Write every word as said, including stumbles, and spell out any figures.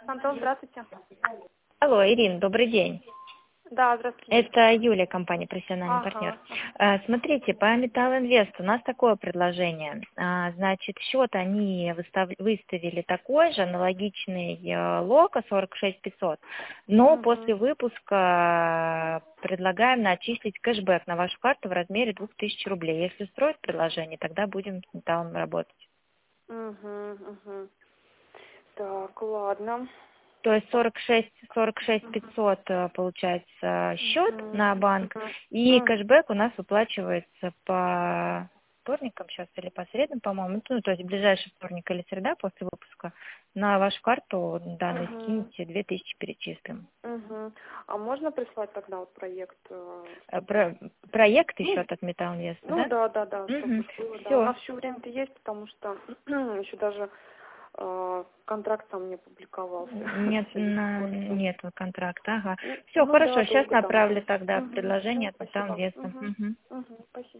Антон, здравствуйте. Алло, Ирина, добрый день. Да, здравствуйте. Это Юлия, компания «Профессиональный Ага, партнер». ага. А, Смотрите, по Металл Инвест у нас такое предложение. А, Значит, счет они выстав- выставили такой же, аналогичный э, Лока сорок шесть пятьсот, но Угу. после выпуска предлагаем начислить кэшбэк на вашу карту в размере двух тысяч рублей. Если устроит предложение, тогда будем с Металлом работать. Угу, угу. Так, ладно. То есть сорок шесть сорок шесть пятьсот э, получается счет Угу, на банк, и угу. кэшбэк у нас выплачивается по вторникам сейчас или по средам, по-моему, ну, то есть ближайший вторник или среда после выпуска на вашу карту данные Угу. скиньте, две тысячи перечислим. Угу. А можно прислать тогда вот проект, э, Э, чтобы... Про, проект и Ну, счет от Металл Инвеста, ну да? да, да, да, чтобы Угу. было, да. У Все. нас еще время-то есть, потому что еще даже э, контракт там не публиковался. Нет, Еще до сих на, пор жду. нет контракта, ага. Ну, Все, ну да, хорошо, сейчас долго там. направлю тогда Угу. Все, предложение от Металл спасибо. Инвеста. Угу. Угу. Угу. Спасибо.